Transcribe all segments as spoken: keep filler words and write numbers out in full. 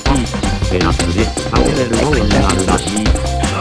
ピーチってやつで食べれるようになるらしい。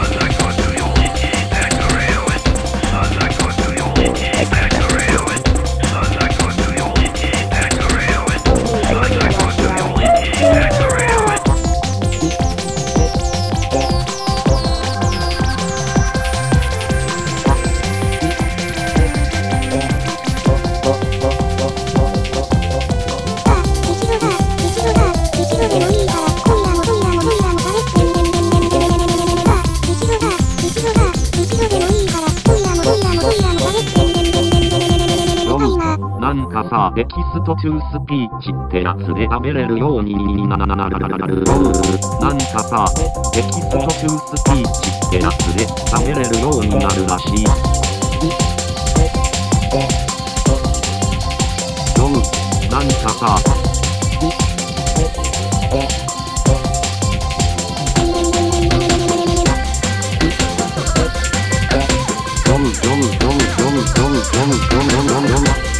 なんかさ、テキストトゥースピーチってやつで食べれるようになる。なんかさ、テキストトゥースピーチってやつで食べれるようになるらしい。よむ、なんかさ、よむよむよむよむよむよむよむよむよむよむ